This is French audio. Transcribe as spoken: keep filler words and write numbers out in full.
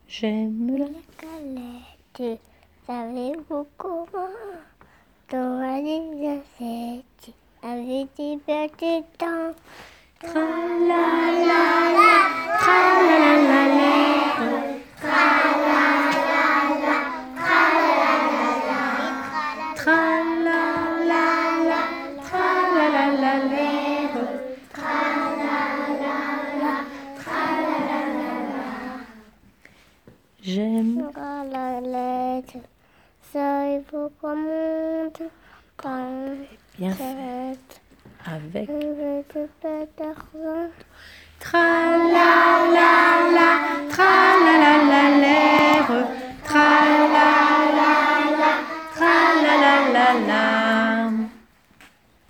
J'aime la galette. Savez-vous comment dans la fête avec des petits temps? tra la la la, tra la la la la, tra la la la, tra la la la, tra la la la, tra la la la, tra la la la, tra la la la. J'aime la lettre. Savez-vous comment quand bien fête avec avec des petits temps? tra la la la, tra la la la,